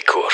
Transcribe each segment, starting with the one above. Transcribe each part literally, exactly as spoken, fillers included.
لیکور.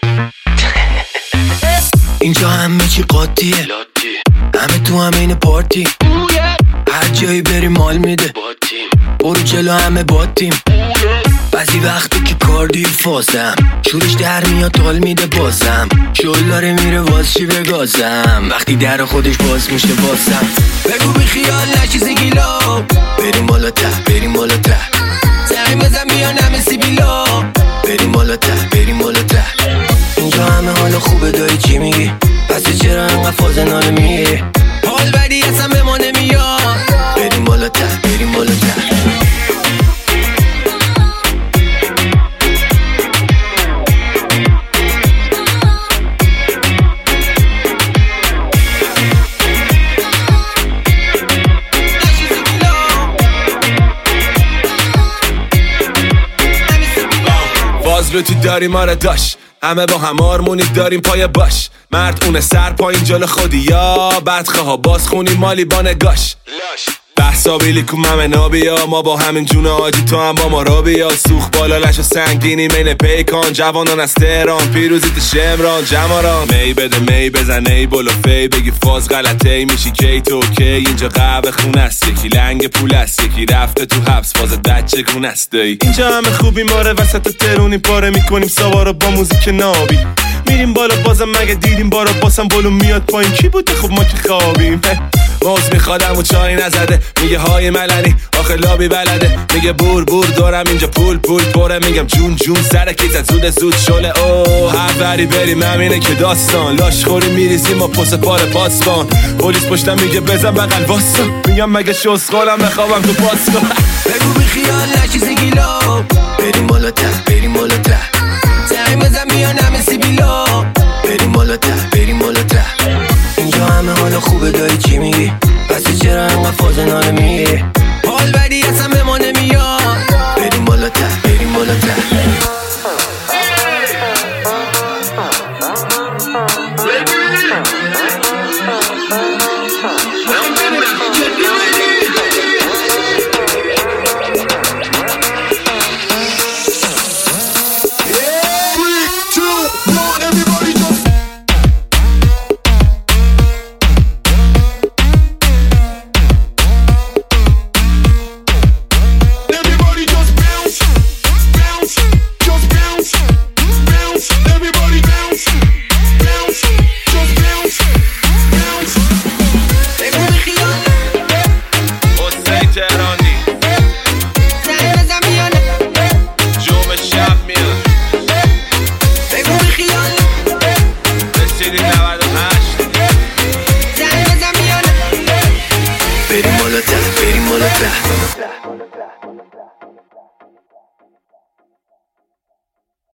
اینجا همه چی قاطیه، همه تو همین پارتی، هر جایی بری مال میده، برو جلو همه باتیم. بعضی وقتی که کاردی فازم، شورش در میاد حال میده بازم، شل داره میره واز چی بگازم، وقتی در خودش باز میشه بازم. بگو بی خیال نشیزی گیلا، بریم بالا ته بریم بالا ته، زنگ بزن میان همه سیبیلا، بریم بالا ته بریم بالا ته. اینجا همه حالا خوبه داری چی میگی، پس چرا انقدر فاز ناله میگی، حال بدی اصلا به ما نمیاد، بریم بالا ته بریم بالا ته. فازلو تو داری ما را داشت، همه با هم آرمونی داریم پای باش، مرد اونه سر پایین جلو خودی یا بدخواه ها باز خونی مالی با نگاش. بحثا بیلی کو همه نابیا، ما با همین جون آجی تو هم با ما را بیا، سوخ بالا لش و سنگینی مین پیکان، جوانان از تهران پیروزیت شمران جماران. می بده می بزن ای بلو فی، بگی فاز غلطه ای میشی کی تو کی، اینجا قهوه خون است یکی لنگ پول است یکی رفته تو حبس فاز بچه گون است دایی. اینجا همه خوبی ماره وسط ترونی پاره میکنیم سوارو با موزیک نابی، میریم بالا بازم مگه دیدیم بارا باسم بلو میاد پایین کی بوده خب ما که خوابیم. موز میخوادم و چای نزده، میگه های ملنی آخه لابی بلده، میگه بور بور دارم اینجا پول پول پره، میگم جون جون سر کیزت زود زود شله. اوه هر بری بریم همینه که داستان، لاش خوری میریزیم و پس پار پاسبان، پلیس پشتم میگه بزن بغل واسا، میگم مگه شسخالم بخوابم تو پاسکن. بگو بی خیال نشیزی گیلا، بریم بالا ته بریم بالا ته، زنگ بزن میان همه سیبیلا، بریم بالا ته بریم بالا ته. اینجا همه حالا خوبه داری چی میگی، پس چرا انقدر فاز ناله میگی، حال بدی اصلا به ما نمیاد، بریم بالا ته بریم بالا ته. بریم بالا ته بریم بالا ته.